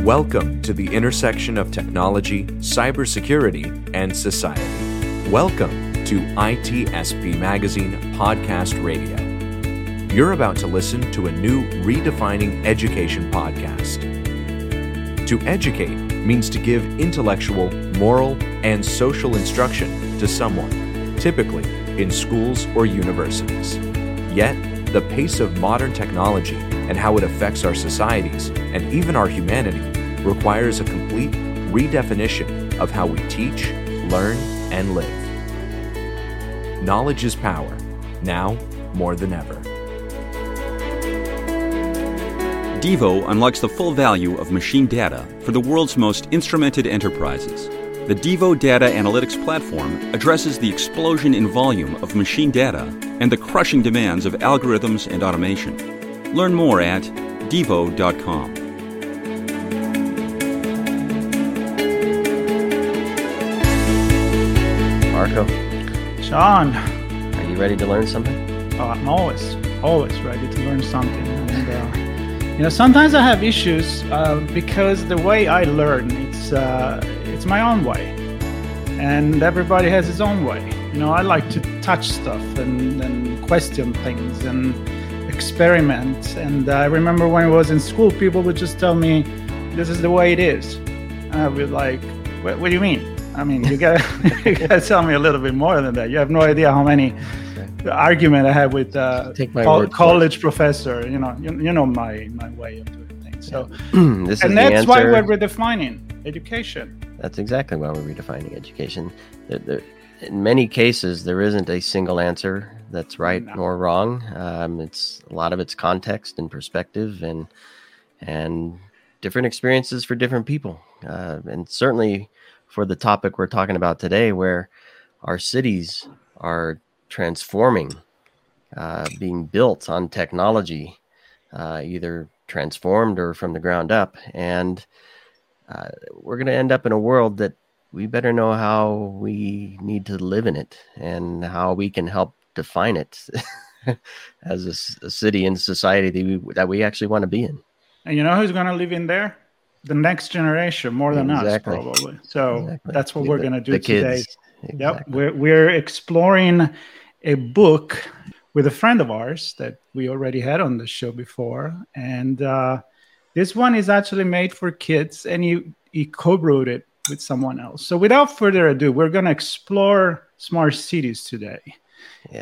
Welcome to the intersection of technology, cybersecurity, and society. Welcome to ITSP Magazine Podcast Radio. You're about to listen to a new Redefining Education podcast. To educate means to give intellectual, moral, and social instruction to someone, typically in schools or universities. Yet, the pace of modern technology and how it affects our societies and even our humanity requires a complete redefinition of how we teach, learn, and live. Knowledge is power, now more than ever. Devo unlocks the full value of machine data for the world's most instrumented enterprises. The Devo Data Analytics Platform addresses the explosion in volume of machine data and the crushing demands of algorithms and automation. Learn more at devo.com. Marco, Sean, are you ready to learn something? oh, I'm always ready to learn something. And sometimes I have issues because the way I learn, it's my own way, and everybody has his own way. I like to touch stuff and question things and experiment. And I remember when I was in school, people would just tell me, "This is the way it is." And I'd be like, "What do you mean? I mean, you gotta tell me a little bit more than that. You have no idea how many argument I had with college professor. You know my way of doing things. So, and that's why we're redefining education. That's exactly why we're redefining education. In many cases, there isn't a single answer that's right nor wrong. It's a lot of it's context and perspective and different experiences for different people. And certainly for the topic we're talking about today, where our cities are transforming, being built on technology, either transformed or from the ground up. And we're going to end up in a world that we better know how we need to live in it and how we can help define it as a city and society that we actually want to be in. And you know who's going to live in there? The next generation, more than us, probably. So that's what we're going to do today. Exactly. Yep, we're exploring a book with a friend of ours that we already had on the show before. And this one is actually made for kids, and he co-wrote it with someone else. So without further ado, we're going to explore smart cities today. Yes.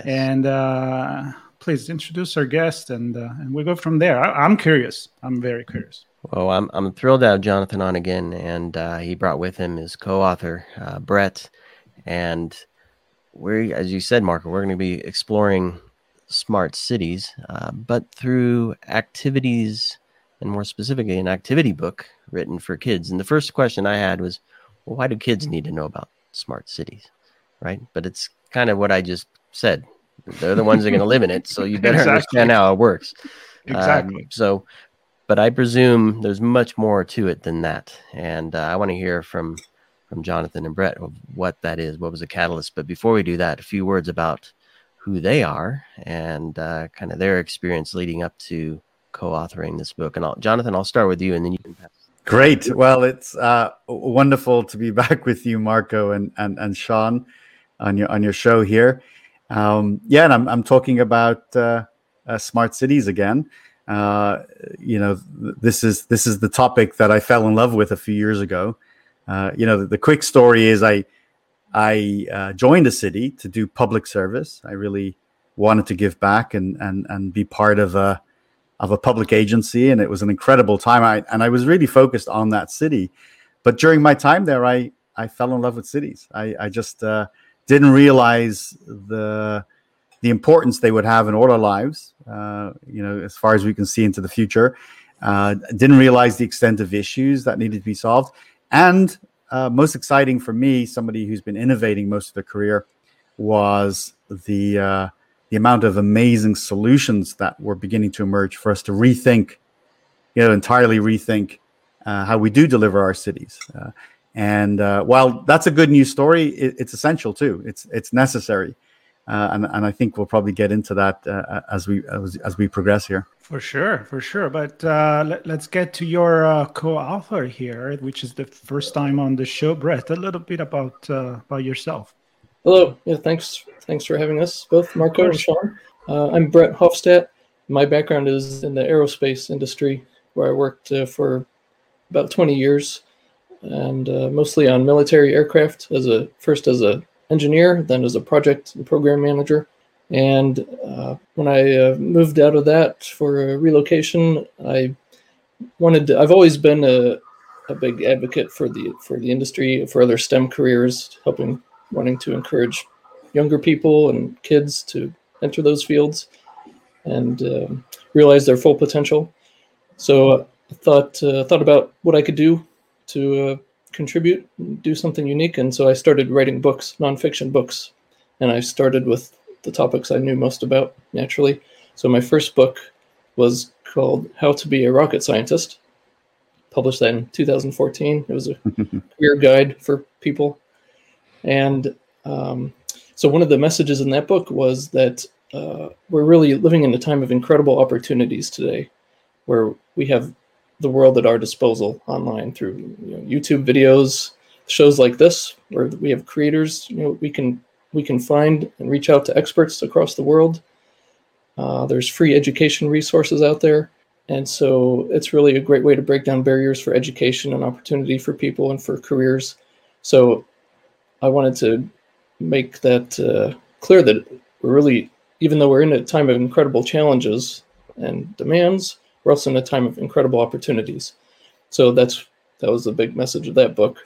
And please introduce our guest, and we'll go from there. I'm curious. I'm very curious. Well, I'm thrilled to have Jonathan on again, and he brought with him his co-author, Brett. And as you said, Marco, we're going to be exploring smart cities, but through activities, and more specifically, an activity book written for kids. And the first question I had was, well, why do kids need to know about smart cities, right? But it's kind of what I just said. They're the ones that are going to live in it, so you better understand how it works. Exactly. But I presume there's much more to it than that. And I want to hear from Jonathan and Brett of what that is, what was the catalyst. But before we do that, a few words about who they are and kind of their experience leading up to co-authoring this book. And Jonathan, I'll start with you, and then you can pass. Great. Well, it's wonderful to be back with you, Marco and Sean, on your show here. And I'm talking about smart cities again. This is the topic that I fell in love with a few years ago. The quick story is I joined a city to do public service. I really wanted to give back and be part of a public agency, and it was an incredible time. I was really focused on that city. But during my time there, I fell in love with cities. I just didn't realize the importance they would have in all our lives, as far as we can see into the future. Didn't realize the extent of issues that needed to be solved. And most exciting for me, somebody who's been innovating most of their career, was the amount of amazing solutions that were beginning to emerge for us to rethink, entirely rethink how we do deliver our cities. And while that's a good news story, it's essential too. It's necessary. and I think we'll probably get into that as we progress here. For sure. But let's get to your co-author here, which is the first time on the show. Brett, a little bit about yourself. Hello. Yeah, thanks for having us both, Marco and Sean. I'm Brett Hofstadt. My background is in the aerospace industry, where I worked for about 20 years, and mostly on military aircraft, first as an engineer, then as a project and program manager. And when I moved out of that for a relocation, I've always been a big advocate for the industry, for other STEM careers, wanting to encourage younger people and kids to enter those fields and realize their full potential. So I thought about what I could do to contribute, do something unique, and so I started writing books, nonfiction books, and I started with the topics I knew most about, naturally. So my first book was called How to Be a Rocket Scientist, published that in 2014. It was a career guide for people. And so one of the messages in that book was that we're really living in a time of incredible opportunities today, where we have the world at our disposal online through YouTube videos, shows like this, where we have creators. We can find and reach out to experts across the world. There's free education resources out there. And so it's really a great way to break down barriers for education and opportunity for people and for careers. So I wanted to make that clear that we're really, even though we're in a time of incredible challenges and demands, we're also in a time of incredible opportunities. So that was the big message of that book.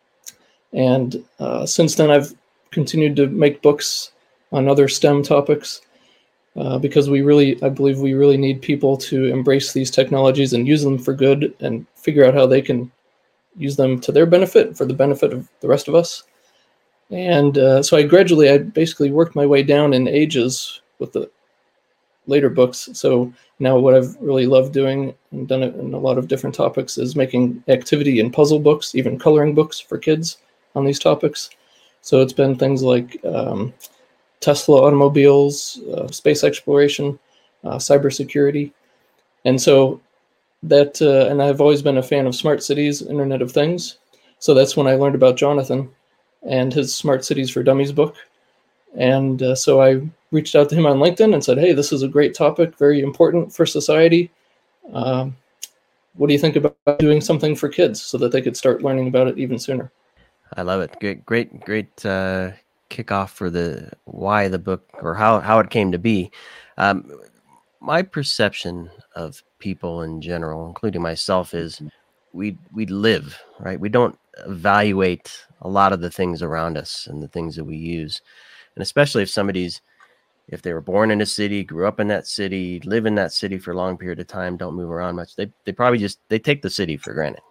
And since then, I've continued to make books on other STEM topics because I believe we really need people to embrace these technologies and use them for good and figure out how they can use them to their benefit, for the benefit of the rest of us. And so I basically worked my way down in ages with the later books. So now what I've really loved doing and done it in a lot of different topics is making activity and puzzle books, even coloring books for kids on these topics. So it's been things like Tesla automobiles, space exploration, cybersecurity. And so that, and I've always been a fan of smart cities, Internet of Things. So that's when I learned about Jonathan and his Smart Cities for Dummies book. And so I reached out to him on LinkedIn and said, hey, this is a great topic, very important for society. What do you think about doing something for kids so that they could start learning about it even sooner? I love it. Great kickoff for why the book, or how it came to be. My perception of people in general, including myself, is we live, right? We don't evaluate a lot of the things around us and the things that we use. And especially if they were born in a city, grew up in that city, live in that city for a long period of time, don't move around much, they probably they take the city for granted.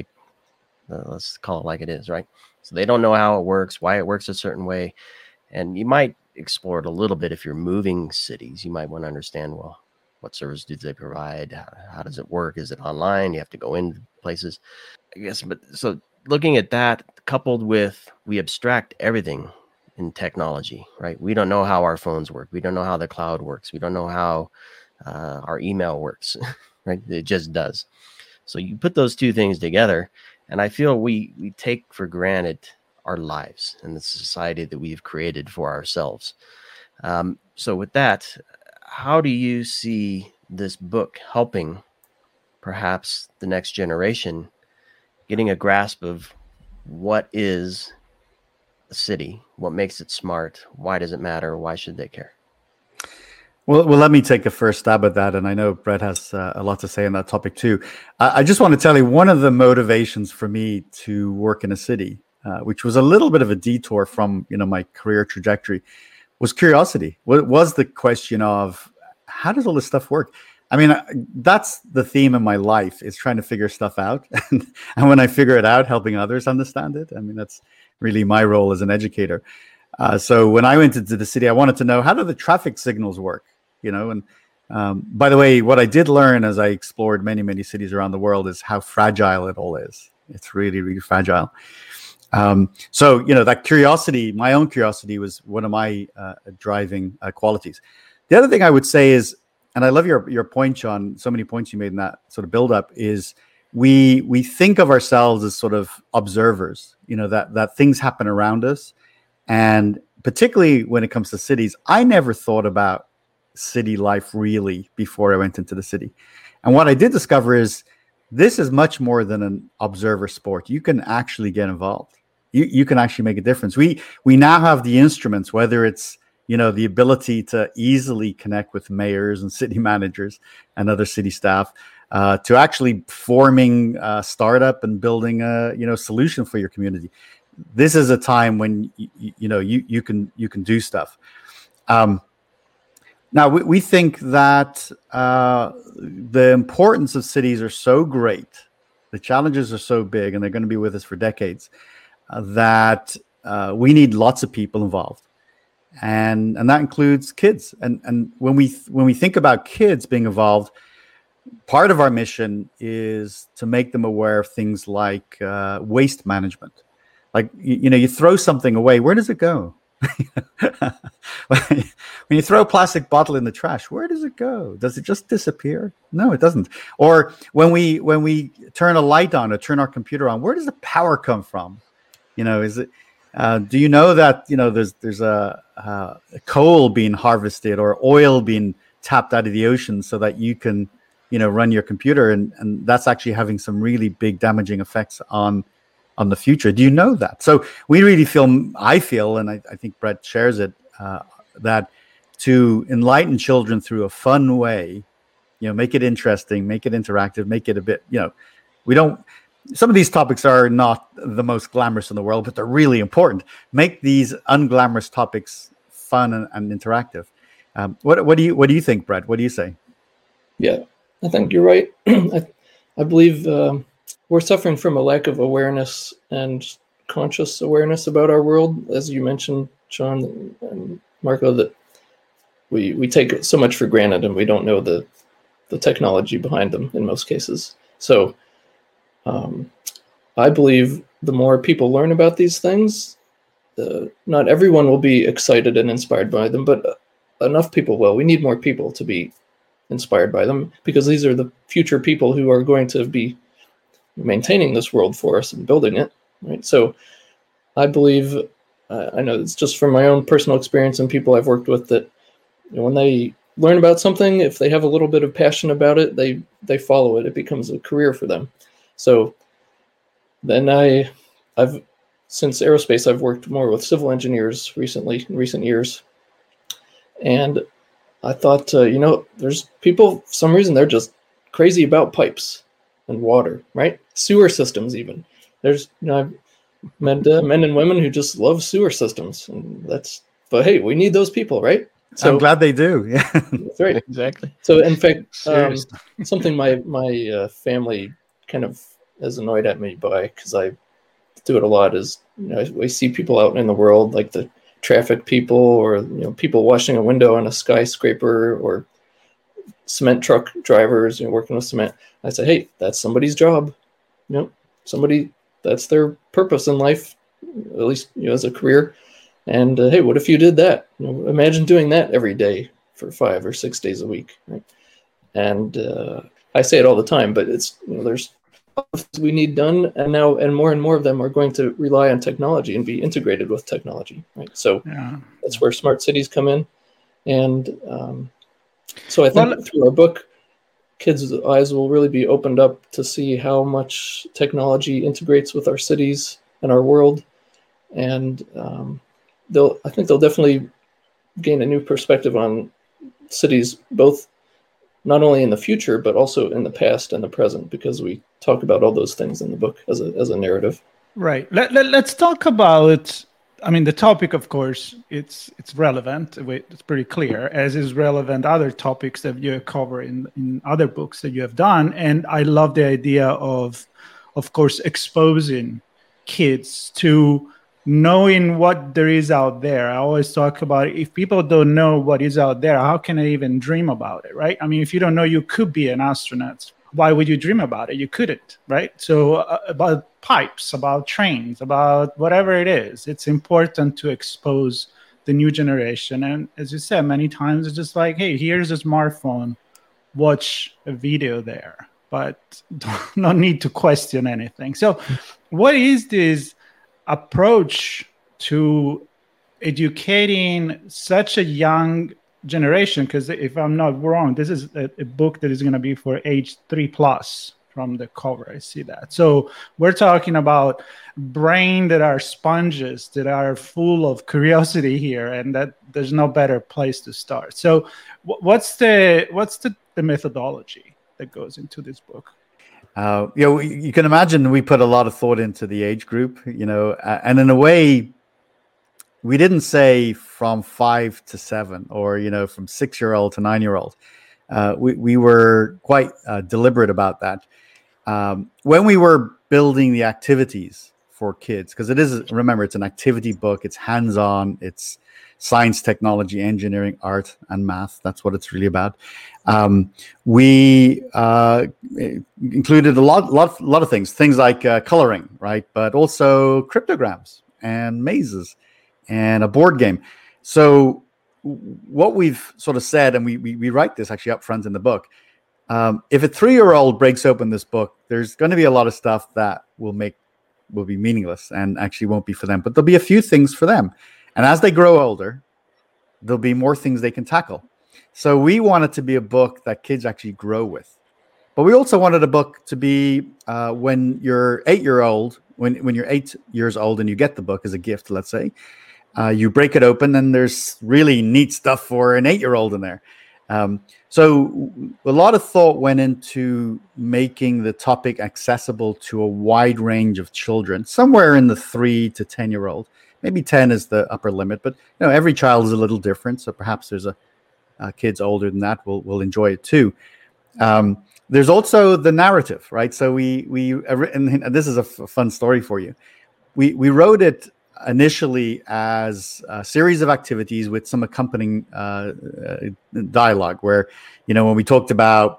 Let's call it like it is, right? So they don't know how it works, why it works a certain way. And you might explore it a little bit if you're moving cities. You might want to understand, well, what service do they provide? How does it work? Is it online? You have to go into places, I guess. But so looking at that, coupled with we abstract everything in technology, right? We don't know how our phones work. We don't know how the cloud works. We don't know how our email works, right? It just does. So you put those two things together, and I feel we take for granted our lives and the society that we've created for ourselves. So with that, how do you see this book helping perhaps the next generation getting a grasp of what is a city, what makes it smart, why does it matter, why should they care? Well, let me take a first stab at that, and I know Brett has a lot to say on that topic too. I just want to tell you, one of the motivations for me to work in a city, which was a little bit of a detour from my career trajectory, was curiosity. What was the question of how does all this stuff work? I mean, that's the theme of my life, is trying to figure stuff out, and when I figure it out, helping others understand it. I mean, that's really my role as an educator. So when I went into the city, I wanted to know, how do the traffic signals work? And by the way, what I did learn as I explored many, many cities around the world is how fragile it all is. It's really, really fragile. So, that curiosity, my own curiosity, was one of my driving qualities. The other thing I would say is, and I love your point, Sean, so many points you made in that sort of build-up, is we think of ourselves as sort of observers, that things happen around us. And particularly when it comes to cities, I never thought about city life really before I went into the city. And what I did discover is this is much more than an observer sport. You can actually get involved. You can actually make a difference. We now have the instruments, whether it's the ability to easily connect with mayors and city managers and other city staff, to actually forming a startup and building a solution for your community. This is a time when you can do stuff. Now we think that the importance of cities are so great, the challenges are so big, and they're going to be with us for decades, that we need lots of people involved. And that includes kids. And when we think about kids being involved, part of our mission is to make them aware of things like waste management. Like, you throw something away, where does it go? When you throw a plastic bottle in the trash, where does it go? Does it just disappear? No, it doesn't. Or when we turn a light on or turn our computer on, where does the power come from? Is it? Do you know that there's a coal being harvested or oil being tapped out of the ocean so that you can run your computer, and that's actually having some really big damaging effects on the future. Do you know that? So we really I feel, and I think Brett shares it, that to enlighten children through a fun way, make it interesting, make it interactive, make it a bit, some of these topics are not the most glamorous in the world, but they're really important. Make these unglamorous topics fun and interactive. What do you think, Brett? What do you say? Yeah, I think you're right. I believe we're suffering from a lack of awareness and conscious awareness about our world, as you mentioned, Sean and Marco, that we take so much for granted and we don't know the technology behind them in most cases. So I believe the more people learn about these things, not everyone will be excited and inspired by them, but enough people will. We need more people to be inspired by them, because these are the future people who are going to be maintaining this world for us and building it, right? So I believe, I know it's just from my own personal experience and people I've worked with, that when they learn about something, if they have a little bit of passion about it, they follow it. It becomes a career for them. So then I've since aerospace, I've worked more with civil engineers in recent years. And I thought, there's people, for some reason, they're just crazy about pipes and water, right? Sewer systems, even. There's, I've met men and women who just love sewer systems. And but hey, we need those people, right? So, I'm glad they do. Yeah, that's right. Exactly. So in fact, something my family kind of is annoyed at me by, because I do it a lot, is, we see people out in the world, like the traffic people, or people washing a window on a skyscraper, or cement truck drivers working with cement. I say, hey, that's somebody's job. Somebody, that's their purpose in life, at least as a career. And hey, what if you did that? Imagine doing that every day for 5 or 6 days a week, right? And I say it all the time, but it's there's we need done, and more of them are going to rely on technology and be integrated with technology, right? So that's where smart cities come in. And so I think through our book, kids' eyes will really be opened up to see how much technology integrates with our cities and our world. And I think they'll definitely gain a new perspective on cities, both not only in the future, but also in the past and the present, because we talk about all those things in the book as a narrative. Right. Let's talk about, the topic, of course, it's relevant. It's pretty clear, as is relevant other topics that you cover in other books that you have done. And I love the idea of course, exposing kids to knowing what there is out there. I always talk about, if people don't know what is out there, how can they even dream about it, right? If you don't know you could be an astronaut why would you dream about it? You couldn't, right? So about pipes, about trains, about whatever it is, it's important to expose the new generation. And as you said, many times it's just like, hey, here's a smartphone, watch a video there, but no need to question anything. So what is this approach to educating such a young generation? Because if I'm not wrong, this is a book that is going to be for age 3+ from the cover. I see that. So we're talking about brain that are sponges, that are full of curiosity here, and that there's no better place to start. So what's the methodology that goes into this book? You can imagine we put a lot of thought into the age group, and in a way, we didn't say from 5 to 7 or, from 6-year-old to 9-year-old. We were quite deliberate about that. When we were building the activities for kids, because remember, it's an activity book, it's hands-on, it's science, technology, engineering, art, and math. That's what it's really about. We included a lot of things like coloring, right? But also cryptograms and mazes and a board game. So what we've sort of said, and we write this actually up front in the book, if a 3-year-old breaks open this book, there's going to be a lot of stuff that will be meaningless and actually won't be for them. But there'll be a few things for them. And as they grow older, there'll be more things they can tackle. So we want it to be a book that kids actually grow with. But we also wanted a book to be when you're 8-year-old, when you're 8 years old and you get the book as a gift, let's say, you break it open and there's really neat stuff for an 8-year-old in there. So a lot of thought went into making the topic accessible to a wide range of children, somewhere in the 3 to 10-year-old. Maybe 10 is the upper limit, but every child is a little different. So perhaps there's kids older than that will enjoy it too. There's also the narrative, right? So and this is a fun story for you. We wrote it initially as a series of activities with some accompanying dialogue, where when we talk about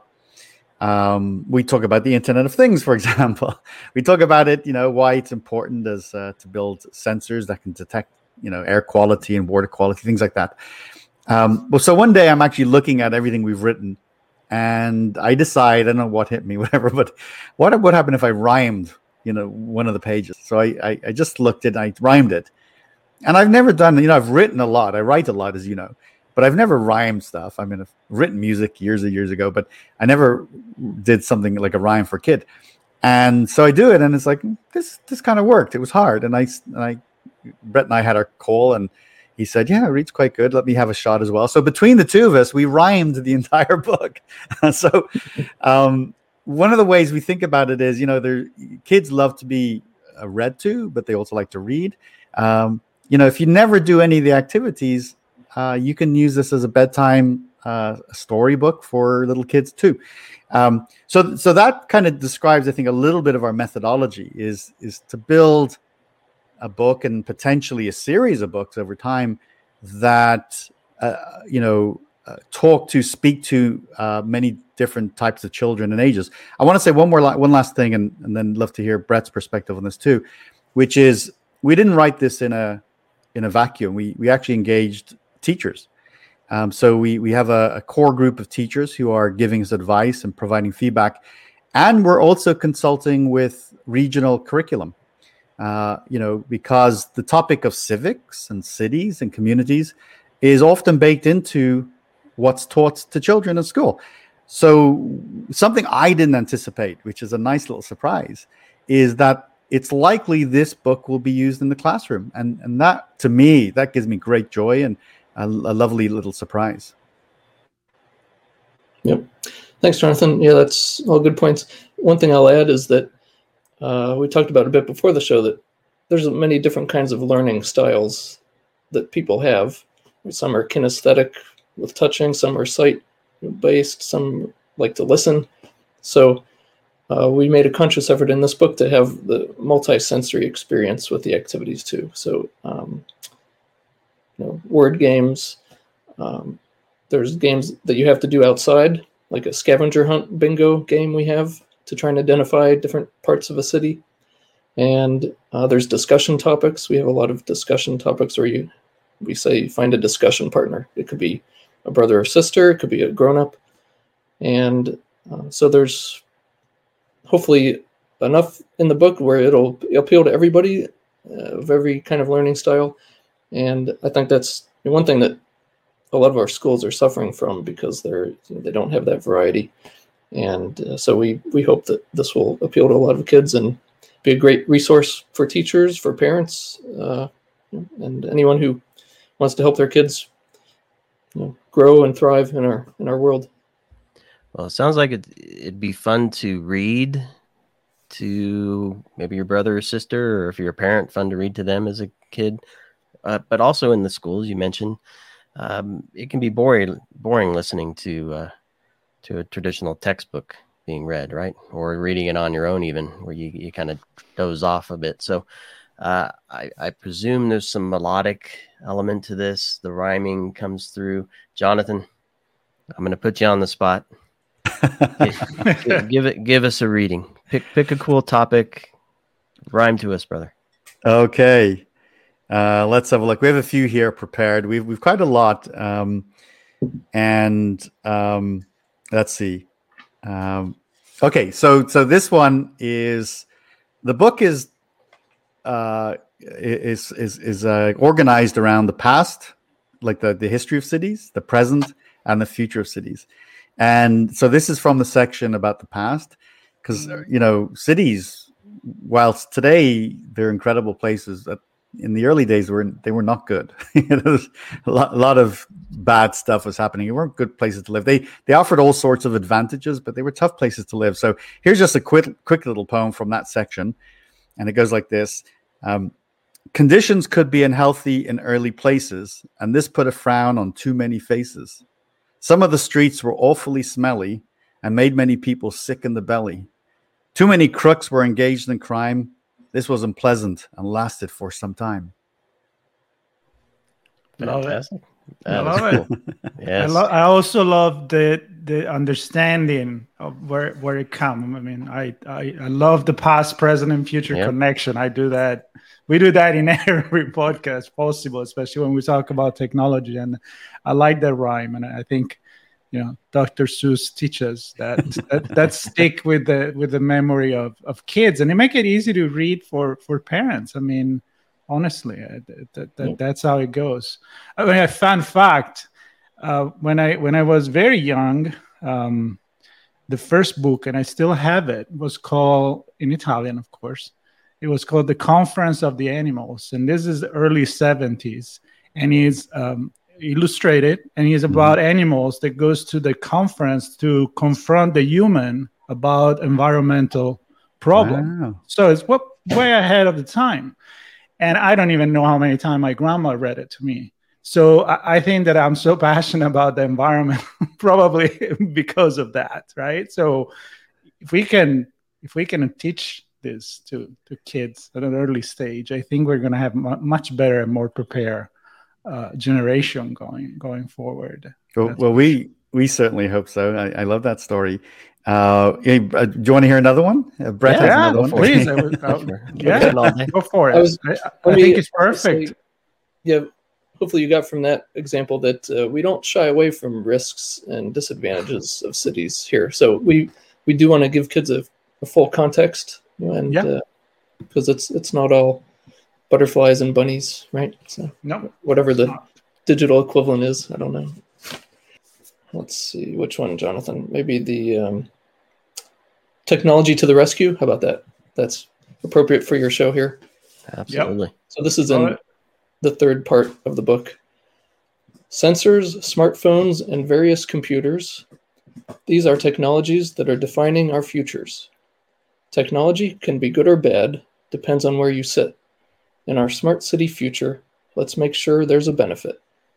the Internet of Things, for example. We talk about it, why it's important as to build sensors that can detect, air quality and water quality, things like that. So one day I'm actually looking at everything we've written, and I decide, I don't know what hit me, whatever, but what would happen if I rhymed, one of the pages? So I just looked at it, I rhymed it. And I've never done, I've written a lot. I write a lot, as you know. But I've never rhymed stuff. I mean, I've written music years and years ago, but I never did something like a rhyme for a kid. And so I do it, and it's like, this kind of worked. It was hard. And Brett and I had our call, and he said, yeah, it reads quite good. Let me have a shot as well. So between the two of us, we rhymed the entire book. So one of the ways we think about it is, kids love to be read to, but they also like to read. If you never do any of the activities, you can use this as a bedtime storybook for little kids too. So that kind of describes, I think, a little bit of our methodology is to build a book and potentially a series of books over time that speak to many different types of children and ages. I want to say one last thing, and then love to hear Brett's perspective on this too, which is we didn't write this in a vacuum. We actually engaged teachers. So we have a core group of teachers who are giving us advice and providing feedback. And we're also consulting with regional curriculum, because the topic of civics and cities and communities is often baked into what's taught to children in school. So something I didn't anticipate, which is a nice little surprise, is that it's likely this book will be used in the classroom. And that, to me, that gives me great joy and a lovely little surprise. Yep. Thanks, Jonathan. Yeah, that's all good points. One thing I'll add is that we talked about a bit before the show that there's many different kinds of learning styles that people have. Some are kinesthetic with touching, some are sight-based, some like to listen. So we made a conscious effort in this book to have the multi-sensory experience with the activities too. So word games. There's games that you have to do outside, like a scavenger hunt bingo game we have to try and identify different parts of a city. And there's discussion topics. We have a lot of discussion topics where we say find a discussion partner. It could be a brother or sister. It could be a grown-up. And so there's hopefully enough in the book where it'll appeal to everybody of every kind of learning style. And I think that's one thing that a lot of our schools are suffering from, because they don't have that variety. And so we hope that this will appeal to a lot of kids and be a great resource for teachers, for parents, and anyone who wants to help their kids grow and thrive in our world. Well, it sounds like it'd be fun to read to maybe your brother or sister, or if you're a parent, fun to read to them as a kid. But also in the schools, you mentioned, it can be boring listening to a traditional textbook being read, right? Or reading it on your own, even, where you kind of doze off a bit. So I presume there's some melodic element to this. The rhyming comes through. Jonathan, I'm going to put you on the spot. Give us a reading. Pick a cool topic. Rhyme to us, brother. Okay. Let's have a look. We have a few here prepared. We've quite a lot. Let's see. Okay. So this one is, the book is organized around the past, like the history of cities, the present, and the future of cities. And so this is from the section about the past, because, cities, whilst today they're incredible places, in the early days they were not good. A lot of bad stuff was happening. They weren't good places to live. They offered all sorts of advantages, but they were tough places to live. So here's just a quick little poem from that section, and it goes like this. Conditions could be unhealthy in early places, and this put a frown on too many faces. Some of the streets were awfully smelly and made many people sick in the belly. Too many crooks were engaged in crime. This was unpleasant and lasted for some time. Love it. I love it. Yes. I also love the understanding of where it comes. I mean, I love the past, present, and future connection. I do that. We do that in every podcast possible, especially when we talk about technology. And I like that rhyme, and I think Dr. Seuss teaches that stick with the memory of kids, and it make it easy to read for parents. I mean, honestly, that's how it goes. I mean, a fun fact: when I was very young, the first book, and I still have it, was called, in Italian, of course. It was called The Conference of the Animals, and this is the early 70s, and it's illustrated, and it's about animals that goes to the conference to confront the human about environmental problem. Wow. So it's way ahead of the time, and I don't even know how many times my grandma read it to me. So I think that I'm so passionate about the environment, probably because of that, right? So if we can teach this to kids at an early stage, I think we're going to have much better and more prepared generation going forward. Well, we certainly hope so. I love that story. Do you want to hear another one? Brett has another one. Please. Go for it. I think it's perfect. Hopefully you got from that example that we don't shy away from risks and disadvantages of cities here. So we do want to give kids a full context, because it's not all butterflies and bunnies, right? So whatever the digital equivalent is, I don't know. Let's see, which one, Jonathan? Maybe the technology to the rescue. How about that? That's appropriate for your show here. Absolutely. Yep. So this is in the third part of the book. Sensors, smartphones, and various computers. These are technologies that are defining our futures. Technology can be good or bad, depends on where you sit. In our smart city future, let's make sure there's a benefit.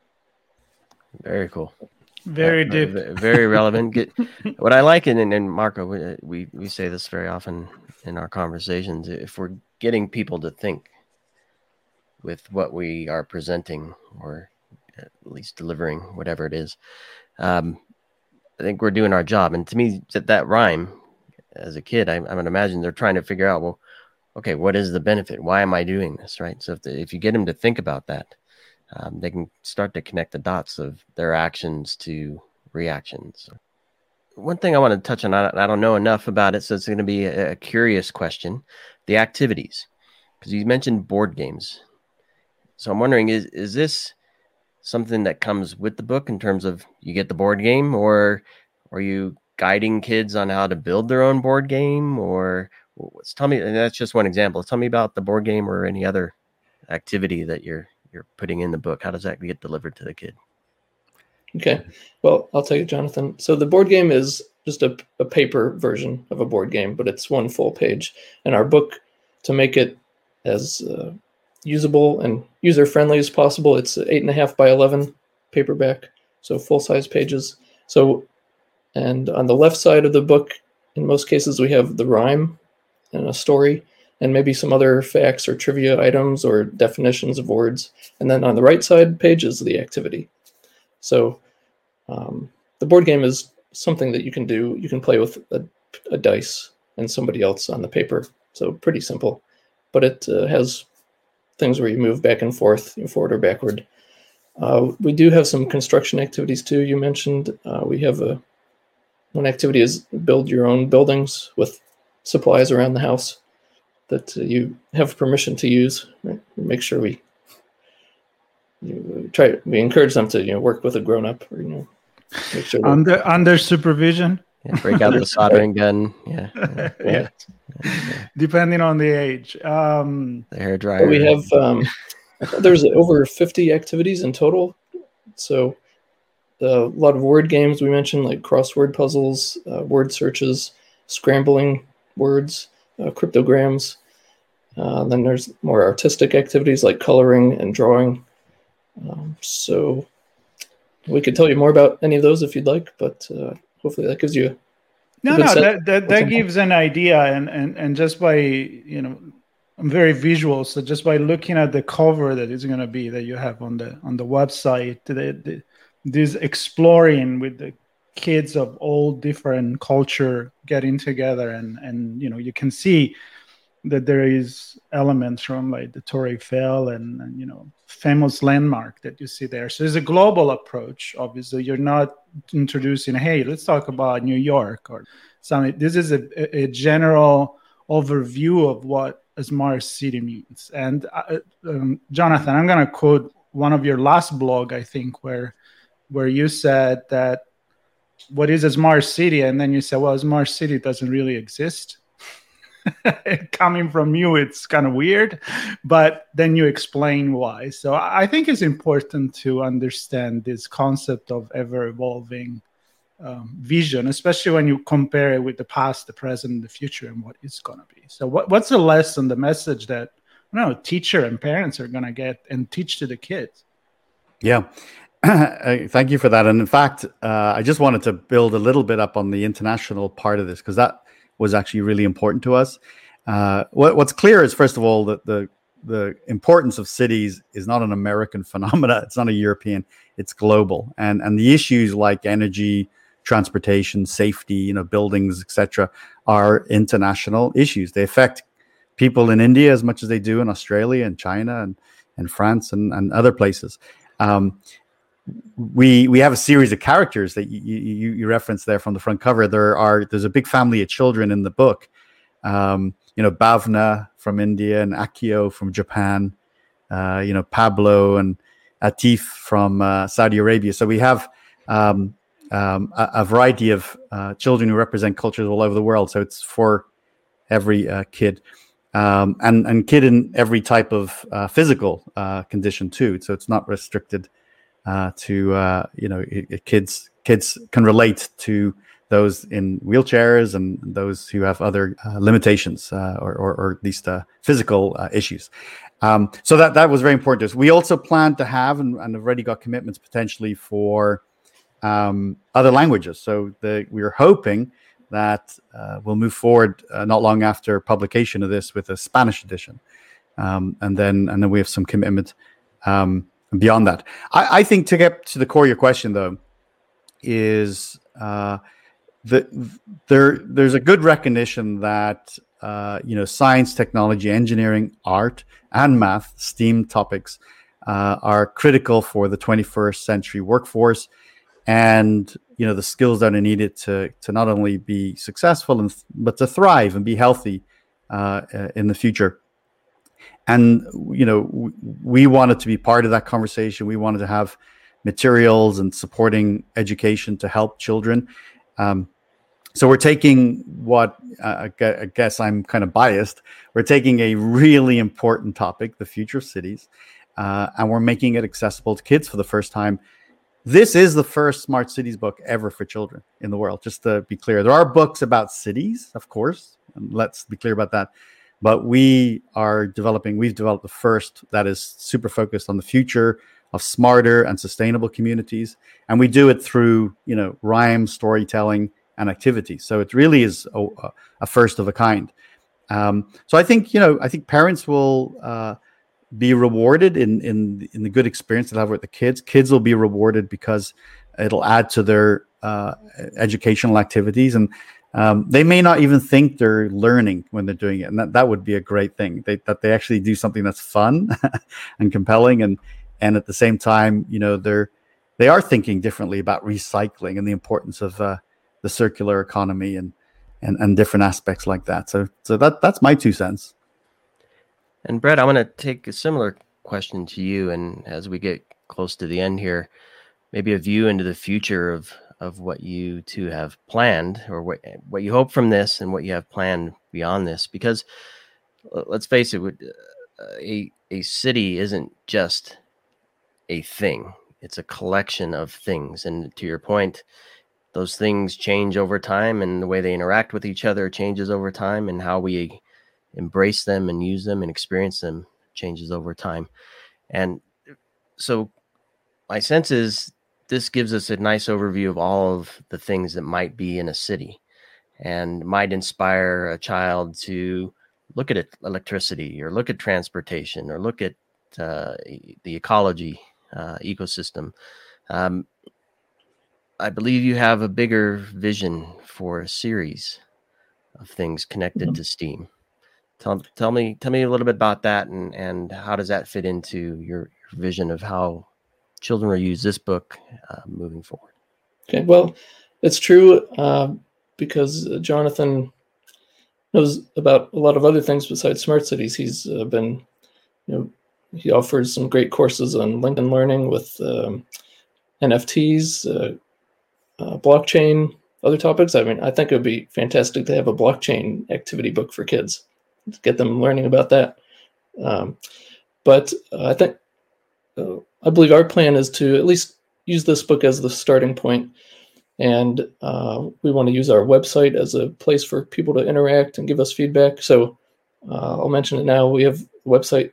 Very cool. Very deep. Very relevant. What I like, and Marco, we say this very often in our conversations, if we're getting people to think with what we are presenting, or at least delivering, whatever it is, I think we're doing our job. And to me, that rhyme, as a kid, I would imagine they're trying to figure out, well, okay, what is the benefit? Why am I doing this, right? So if you get them to think about that, they can start to connect the dots of their actions to reactions. One thing I want to touch on, I don't know enough about it, so it's going to be a curious question, the activities, because you mentioned board games. So I'm wondering, is this something that comes with the book in terms of you get the board game, or are you guiding kids on how to build their own board game? Or tell me, and that's just one example. Tell me about the board game or any other activity that you're putting in the book. How does that get delivered to the kid? Okay. Well, I'll tell you, Jonathan. So the board game is just a paper version of a board game, but it's one full page. And our book, to make it as usable and user-friendly as possible, it's 8.5 by 11 paperback, so full-size pages. So, and on the left side of the book, in most cases, we have the rhyme and a story, and maybe some other facts or trivia items or definitions of words. And then on the right side page is the activity. So the board game is something that you can do. You can play with a dice and somebody else on the paper. So pretty simple, but it has things where you move back and forth, forward or backward. We do have some construction activities too. You mentioned we have one activity is build your own buildings with supplies around the house that you have permission to use. Right? Make sure we encourage them to work with a grown-up, or make sure under supervision. Yeah, break out the soldering gun. Yeah. Yeah. Depending on the age. The hairdryer. We have there's over 50 activities in total. So a lot of word games we mentioned, like crossword puzzles, word searches, scrambling words, cryptograms. Then there's more artistic activities like coloring and drawing. So we could tell you more about any of those if you'd like, but hopefully that gives you that gives an idea, and just by I'm very visual, so just by looking at the cover that is going to be that you have on the website, this exploring with the kids of all different culture getting together, and you can see that there is elements from like the Torre Eiffel and famous landmark that you see there. So it's a global approach. Obviously, you're not introducing, hey, let's talk about New York or something. This is a general overview of what a smart city means. And Jonathan, I'm going to quote one of your last blog, I think, where you said that what is a smart city? And then you said, well, a smart city doesn't really exist. Coming from you, it's kind of weird, but then you explain why. So I think it's important to understand this concept of ever-evolving vision, especially when you compare it with the past, the present, and the future, and what it's going to be. So what's the lesson, the message that teacher and parents are going to get and teach to the kids? Yeah. Thank you for that. And in fact, I just wanted to build a little bit up on the international part of this, because that was actually really important to us. What's clear is, first of all, that the importance of cities is not an American phenomena. It's not a European. It's global. And the issues like energy, transportation, safety, buildings, etc., are international issues. They affect people in India as much as they do in Australia and China and France and other places. We have a series of characters that you referenced there from the front cover. There's a big family of children in the book. Bhavna from India and Akio from Japan. Pablo and Atif from Saudi Arabia. So we have a variety of children who represent cultures all over the world. So it's for every kid. And kid in every type of physical condition too. So it's not restricted to kids can relate to those in wheelchairs and those who have other limitations or at least physical issues. So that was very important to us. We also plan to have and have already got commitments potentially for other languages. So we are hoping that we'll move forward not long after publication of this with a Spanish edition, and then we have some commitment beyond that. I think to get to the core of your question, though, is there's a good recognition that science, technology, engineering, art, and math, STEAM topics, are critical for the 21st century workforce, and the skills that are needed to not only be successful but to thrive and be healthy in the future. And we wanted to be part of that conversation. We wanted to have materials and supporting education to help children. So we're taking what I guess I'm kind of biased. We're taking a really important topic, the future of cities, and we're making it accessible to kids for the first time. This is the first Smart Cities book ever for children in the world, just to be clear. There are books about cities, of course, and let's be clear about that. But we've developed the first that is super focused on the future of smarter and sustainable communities. And we do it through, rhyme, storytelling, and activities. So it really is a first of a kind. So I think parents will be rewarded in the good experience they'll have with the kids. Kids will be rewarded because it'll add to their educational activities, and they may not even think they're learning when they're doing it, and that would be a great thing. That they actually do something that's fun and compelling, and at the same time, they are thinking differently about recycling and the importance of the circular economy and different aspects like that. So that's my 2 cents. And Brett, I want to take a similar question to you, and as we get close to the end here, maybe a view into the future of what you two have planned, or what you hope from this and what you have planned beyond this. Because let's face it, a city isn't just a thing. It's a collection of things. And to your point, those things change over time, and the way they interact with each other changes over time, and how we embrace them and use them and experience them changes over time. And so my sense is this gives us a nice overview of all of the things that might be in a city and might inspire a child to look at electricity, or look at transportation, or look at the ecology, ecosystem. I believe you have a bigger vision for a series of things connected to STEAM. Tell me a little bit about that, and how does that fit into your vision of how children will use this book moving forward? Okay, well, it's true because Jonathan knows about a lot of other things besides smart cities. He's been, he offers some great courses on LinkedIn Learning with NFTs, blockchain, other topics. I mean, I think it would be fantastic to have a blockchain activity book for kids to get them learning about that. But I believe our plan is to at least use this book as the starting point. And we want to use our website as a place for people to interact and give us feedback. So I'll mention it now. We have a website,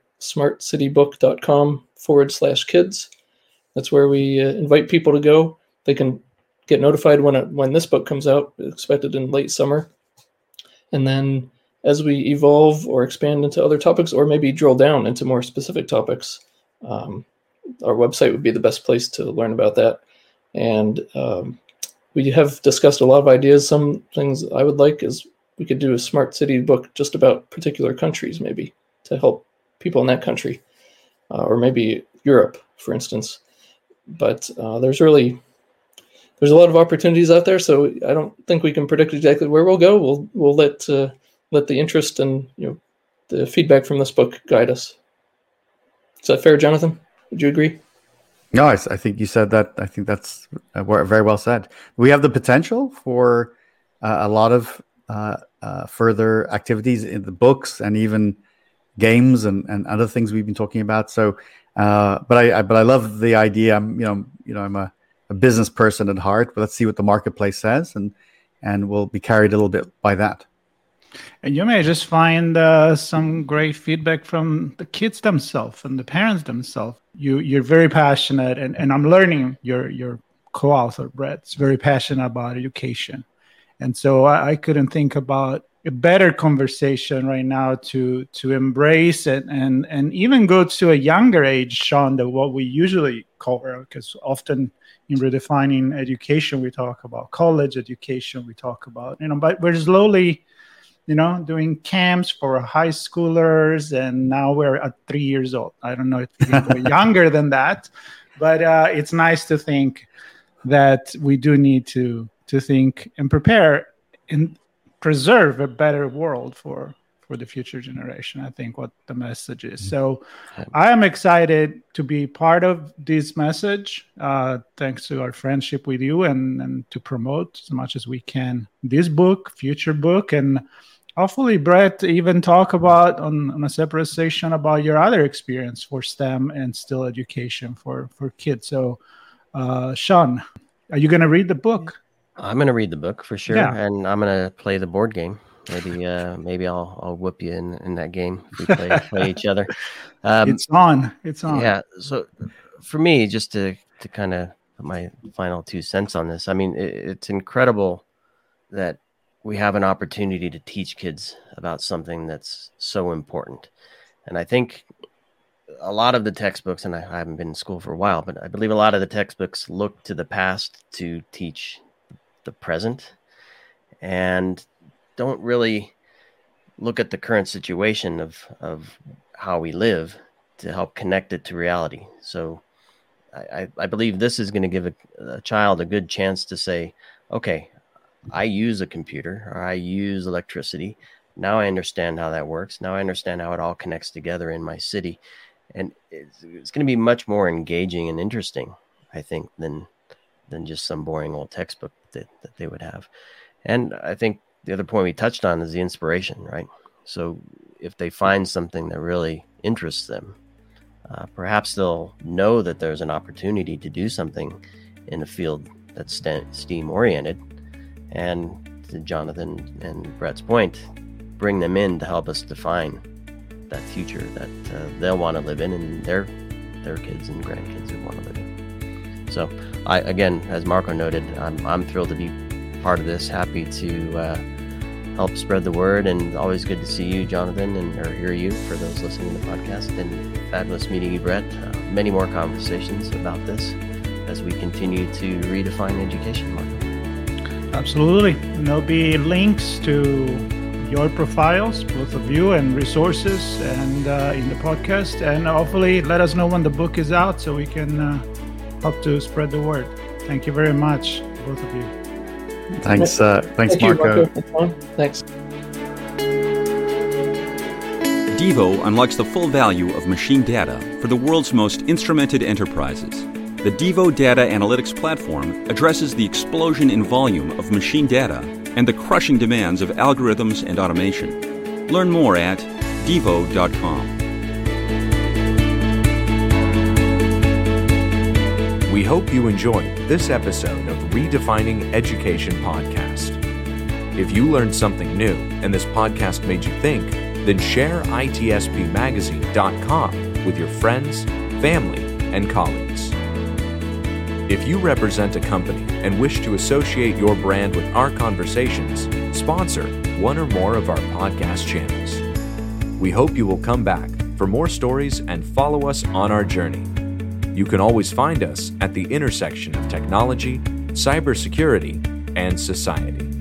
smartcitybook.com/kids. That's where we invite people to go. They can get notified when this book comes out, expected in late summer. And then as we evolve or expand into other topics, or maybe drill down into more specific topics, our website would be the best place to learn about that. And we have discussed a lot of ideas. Some things I would like is we could do a smart city book just about particular countries, maybe, to help people in that country, or maybe Europe, for instance. But there's a lot of opportunities out there, so I don't think we can predict exactly where we'll go. We'll let the interest and the feedback from this book guide us. Is that fair, Jonathan? Would you agree? No, I think you said that. I think that's very well said. We have the potential for a lot of further activities in the books and even games and other things we've been talking about. So, but I love the idea. I'm a business person at heart, but let's see what the marketplace says, and we'll be carried a little bit by that. And you may just find some great feedback from the kids themselves and the parents themselves. You're very passionate, and I'm learning your co-author, Brett, is very passionate about education. And so I couldn't think about a better conversation right now to embrace it and even go to a younger age, Sean, than what we usually cover, because often in redefining education, we talk about college education, we talk about, but we're slowly, doing camps for high schoolers, and now we're at 3 years old. I don't know if we can go younger than that, but it's nice to think that we do need to think and prepare and preserve a better world for the future generation. I think what the message is. So I am excited to be part of this message, thanks to our friendship with you, and to promote as much as we can this book, future book, and hopefully, Brett, even talk about on a separate session about your other experience for STEM and still education for kids. So, Sean, are you going to read the book? I'm going to read the book for sure, Yeah. and I'm going to play the board game. Maybe I'll whoop you in that game if we play each other. It's on. Yeah. So for me, just to kind of put my final 2 cents on this, I mean, it's incredible that we have an opportunity to teach kids about something that's so important. And I think a lot of the textbooks, and I haven't been in school for a while, but I believe a lot of the textbooks look to the past to teach the present and don't really look at the current situation of how we live to help connect it to reality. So I believe this is going to give a child a good chance to say, okay, I use a computer or I use electricity. Now I understand how that works. Now I understand how it all connects together in my city. And it's going to be much more engaging and interesting, I think, than just some boring old textbook that they would have. And I think the other point we touched on is the inspiration, right? So if they find something that really interests them, perhaps they'll know that there's an opportunity to do something in a field that's STEAM oriented. And to Jonathan and Brett's point, bring them in to help us define that future that they'll want to live in, and their kids and grandkids would want to live in. So I, again, as Marco noted, I'm thrilled to be part of this, happy to help spread the word, and always good to see you, Jonathan, or hear you for those listening to the podcast, and fabulous meeting you, Brett. Many more conversations about this as we continue to redefine education, Marco. Absolutely. And there'll be links to your profiles, both of you, and resources, and in the podcast. And hopefully let us know when the book is out so we can help to spread the word. Thank you very much, both of you. Thanks, Thank Marco. you, Marco. Thanks. Devo unlocks the full value of machine data for the world's most instrumented enterprises. The Devo Data Analytics Platform addresses the explosion in volume of machine data and the crushing demands of algorithms and automation. Learn more at devo.com. We hope you enjoyed this episode of Redefining Education Podcast. If you learned something new and this podcast made you think, then share itspmagazine.com with your friends, family, and colleagues. If you represent a company and wish to associate your brand with our conversations, sponsor one or more of our podcast channels. We hope you will come back for more stories and follow us on our journey. You can always find us at the intersection of technology, cybersecurity, and society.